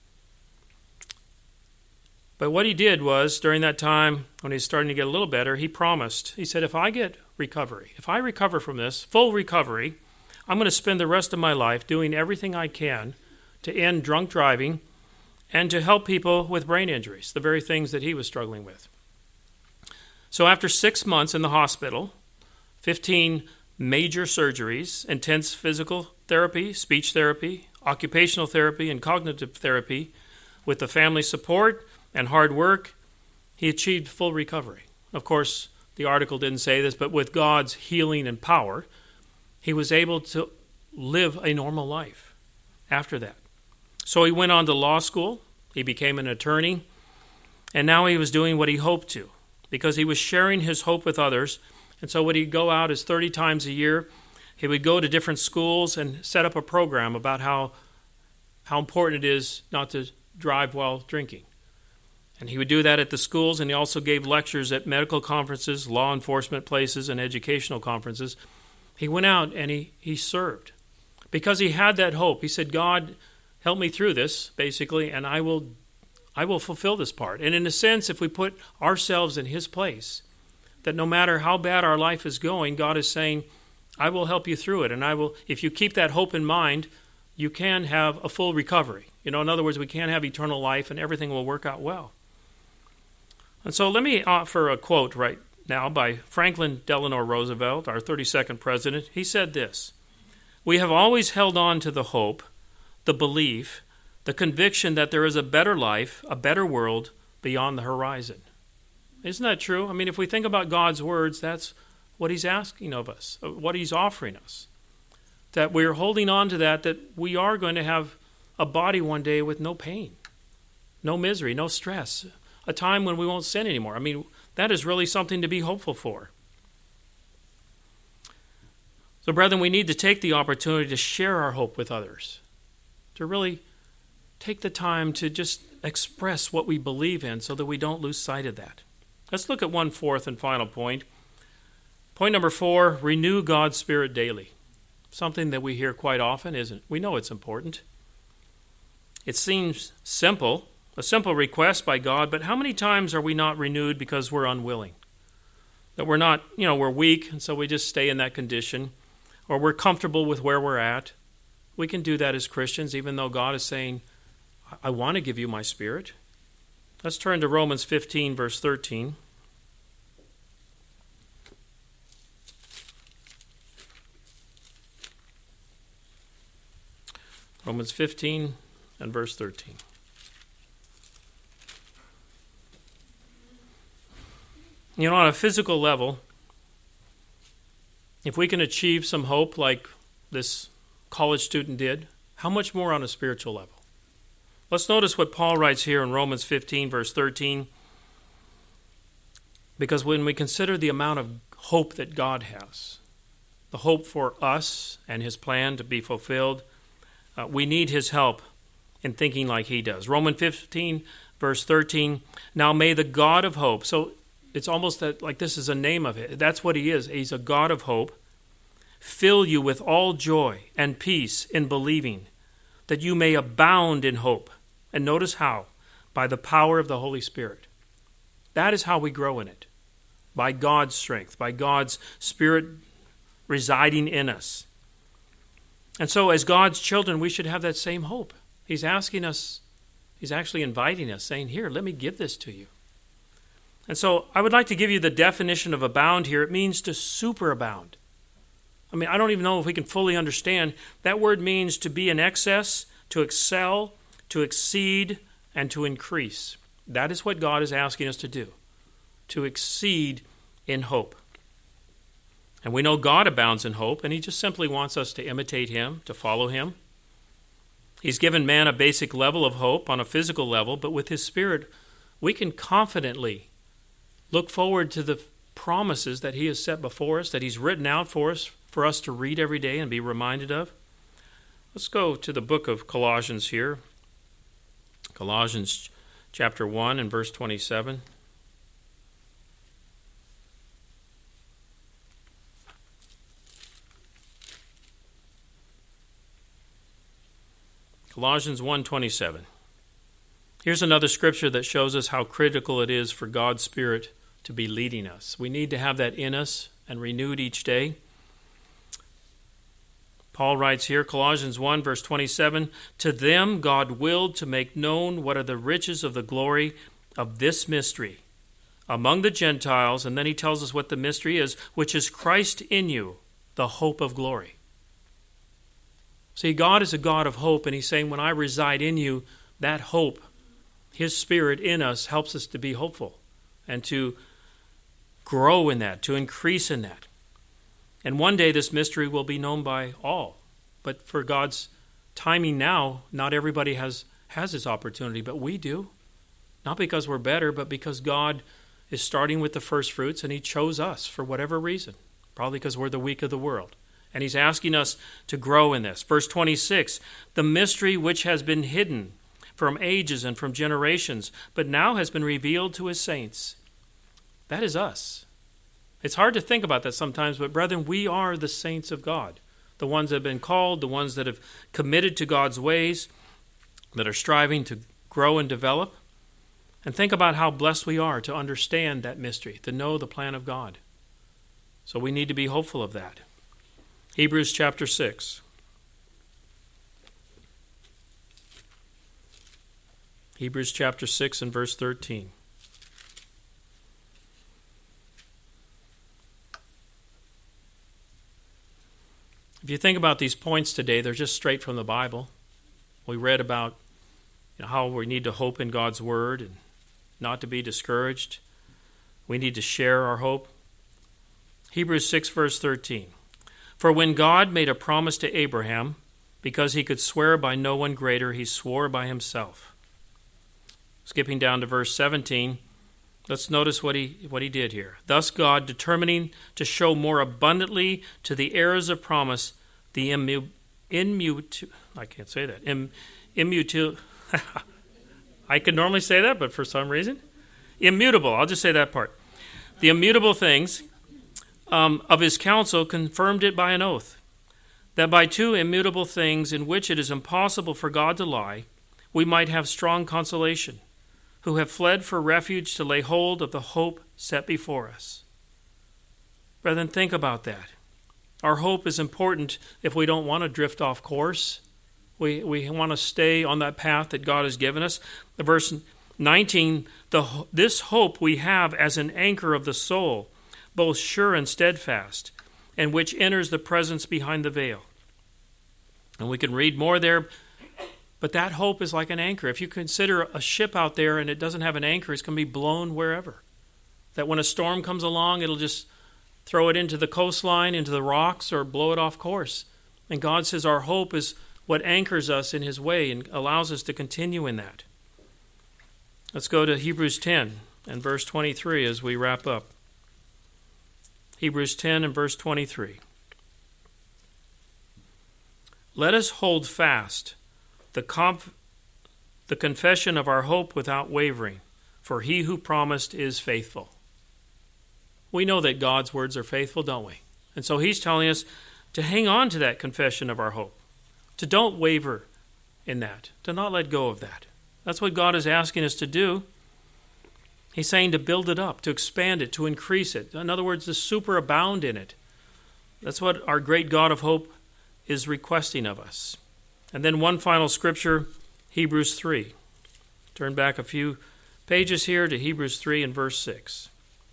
But what he did was, during that time, when he was starting to get a little better, he promised. He said, if I get recovery, if I recover from this, full recovery, I'm going to spend the rest of my life doing everything I can to end drunk driving and to help people with brain injuries, the very things that he was struggling with. So after six months in the hospital, fifteen major surgeries, intense physical therapy, speech therapy, occupational therapy, and cognitive therapy, with the family support and hard work, he achieved full recovery. Of course, the article didn't say this, but with God's healing and power, he was able to live a normal life after that. So he went on to law school, he became an attorney, and now he was doing what he hoped to, because he was sharing his hope with others. And so when he'd go out is thirty times a year, he would go to different schools and set up a program about how, how important it is not to drive while drinking. And he would do that at the schools, and he also gave lectures at medical conferences, law enforcement places, and educational conferences. He went out and he, he served because he had that hope. He said, God, help me through this, basically, and I will I will fulfill this part. And in a sense, if we put ourselves in his place, that no matter how bad our life is going, God is saying, I will help you through it. And I will, if you keep that hope in mind, you can have a full recovery. You know, in other words, we can have eternal life and everything will work out well. And so let me offer a quote right now by Franklin Delano Roosevelt, our thirty-second president. He said this, "We have always held on to the hope, the belief, the conviction that there is a better life, a better world beyond the horizon." Isn't that true? I mean, if we think about God's words, that's what he's asking of us, what he's offering us. That we're holding on to that, that we are going to have a body one day with no pain, no misery, no stress, a time when we won't sin anymore. I mean, that is really something to be hopeful for. So, brethren, we need to take the opportunity to share our hope with others, to really take the time to just express what we believe in so that we don't lose sight of that. Let's look at one fourth and final point. Point number four, renew God's Spirit daily. Something that we hear quite often, isn't it? We know it's important. It seems simple, a simple request by God, but how many times are we not renewed because we're unwilling? That we're not, you know, we're weak, and so we just stay in that condition, or we're comfortable with where we're at. We can do that as Christians, even though God is saying, I want to give you my Spirit. Let's turn to Romans fifteen, verse thirteen. Romans fifteen and verse thirteen. You know, on a physical level, if we can achieve some hope like this college student did, how much more on a spiritual level? Let's notice what Paul writes here in Romans fifteen, verse thirteen. Because when we consider the amount of hope that God has, the hope for us and his plan to be fulfilled, uh, we need his help in thinking like he does. Romans fifteen, verse thirteen, now may the God of hope, so it's almost that like this is a name of it. That's what he is. He's a God of hope. Fill you with all joy and peace in believing, that you may abound in hope. And notice how? By the power of the Holy Spirit. That is how we grow in it. By God's strength, by God's Spirit residing in us. And so as God's children, we should have that same hope. He's asking us, he's actually inviting us, saying, here, let me give this to you. And so I would like to give you the definition of abound here. It means to superabound. I mean, I don't even know if we can fully understand. That word means to be in excess, to excel, to exceed, and to increase. That is what God is asking us to do, to exceed in hope. And we know God abounds in hope, and he just simply wants us to imitate him, to follow him. He's given man a basic level of hope on a physical level, but with his Spirit, we can confidently look forward to the promises that he has set before us, that he's written out for us, for us to read every day and be reminded of. Let's go to the book of Colossians here. Colossians chapter one and verse twenty-seven. Colossians one twenty-seven. Here's another scripture that shows us how critical it is for God's Spirit to be leading us. We need to have that in us and renewed each day. Paul writes here, Colossians one, verse twenty-seven, to them God willed to make known what are the riches of the glory of this mystery among the Gentiles, and then he tells us what the mystery is, which is Christ in you, the hope of glory. See, God is a God of hope, and he's saying, when I reside in you, that hope, his Spirit in us, helps us to be hopeful and to grow in that, to increase in that. And one day this mystery will be known by all. But for God's timing now, not everybody has, has this opportunity, but we do. Not because we're better, but because God is starting with the first fruits, and he chose us for whatever reason. Probably because we're the weak of the world. And he's asking us to grow in this. Verse twenty-six, the mystery which has been hidden from ages and from generations, but now has been revealed to his saints. That is us. It's hard to think about that sometimes, but brethren, we are the saints of God. The ones that have been called, the ones that have committed to God's ways, that are striving to grow and develop. And think about how blessed we are to understand that mystery, to know the plan of God. So we need to be hopeful of that. Hebrews chapter six. Hebrews chapter six and verse thirteen. If you think about these points today, they're just straight from the Bible. We read about, you know, how we need to hope in God's Word and not to be discouraged. We need to share our hope. Hebrews six, verse thirteen. For when God made a promise to Abraham, because he could swear by no one greater, he swore by himself. Skipping down to verse seventeen, Let's notice what he what he did here. Thus God, determining to show more abundantly to the heirs of promise the immu, immut I can't say that Im, immutu. I could normally say that, but for some reason, immutable. I'll just say that part. The immutable things um, of his counsel confirmed it by an oath, that by two immutable things in which it is impossible for God to lie, we might have strong consolation, who have fled for refuge to lay hold of the hope set before us. Brethren, think about that. Our hope is important if we don't want to drift off course. We we want to stay on that path that God has given us. The verse nineteen, the, this hope we have as an anchor of the soul, both sure and steadfast, and which enters the presence behind the veil. And we can read more there, but that hope is like an anchor. If you consider a ship out there and it doesn't have an anchor, it's going to be blown wherever. That when a storm comes along, it'll just throw it into the coastline, into the rocks, or blow it off course. And God says our hope is what anchors us in his way and allows us to continue in that. Let's go to Hebrews ten and verse twenty-three as we wrap up. Hebrews ten and verse twenty-three. Let us hold fast the, conf- the confession of our hope without wavering, for he who promised is faithful. We know that God's words are faithful, don't we? And so he's telling us to hang on to that confession of our hope, to don't waver in that, to not let go of that. That's what God is asking us to do. He's saying to build it up, to expand it, to increase it. In other words, to superabound in it. That's what our great God of hope is requesting of us. And then one final scripture, Hebrews three. Turn back a few pages here to Hebrews three and verse six.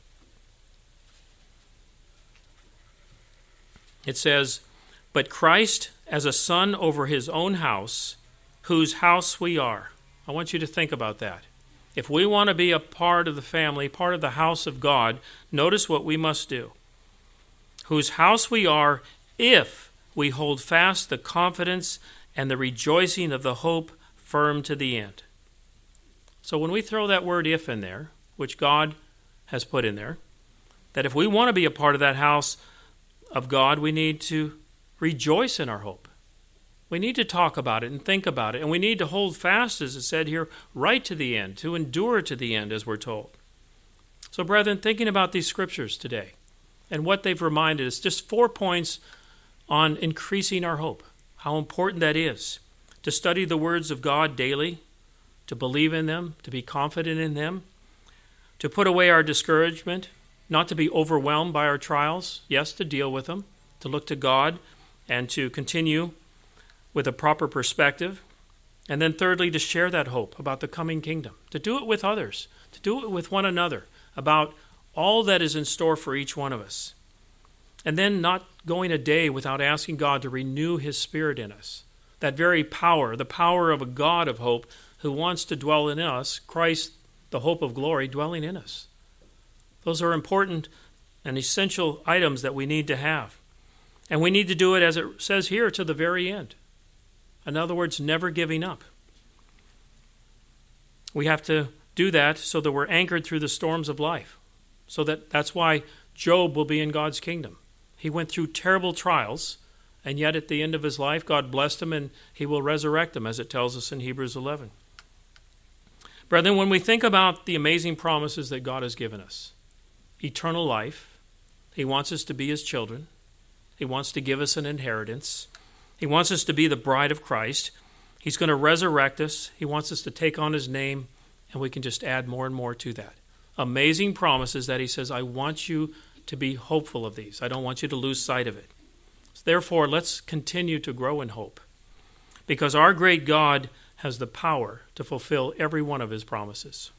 It says, "But Christ as a son over his own house, whose house we are." I want you to think about that. If we want to be a part of the family, part of the house of God, notice what we must do. Whose house we are, if we hold fast the confidence and the rejoicing of the hope firm to the end. So when we throw that word if in there, which God has put in there, that if we want to be a part of that house of God, we need to rejoice in our hope. We need to talk about it and think about it, and we need to hold fast, as it said here, right to the end, to endure to the end, as we're told. So, brethren, thinking about these scriptures today and what they've reminded us, just four points on increasing our hope, how important that is, to study the words of God daily, to believe in them, to be confident in them, to put away our discouragement, not to be overwhelmed by our trials, yes, to deal with them, to look to God, and to continue with a proper perspective. And then thirdly, to share that hope about the coming kingdom, to do it with others, to do it with one another, about all that is in store for each one of us. And then not going a day without asking God to renew his Spirit in us. That very power, the power of a God of hope who wants to dwell in us, Christ, the hope of glory, dwelling in us. Those are important and essential items that we need to have. And we need to do it, as it says here, to the very end. In other words, never giving up. We have to do that so that we're anchored through the storms of life. So that that's why Job will be in God's kingdom. He went through terrible trials, and yet at the end of his life, God blessed him, and he will resurrect him, as it tells us in Hebrews eleven. Brethren, when we think about the amazing promises that God has given us, eternal life, he wants us to be his children. He wants to give us an inheritance. He wants us to be the bride of Christ. He's going to resurrect us. He wants us to take on his name, and we can just add more and more to that. Amazing promises that he says, I want you to be hopeful of these. I don't want you to lose sight of it. Therefore, let's continue to grow in hope, because our great God has the power to fulfill every one of his promises.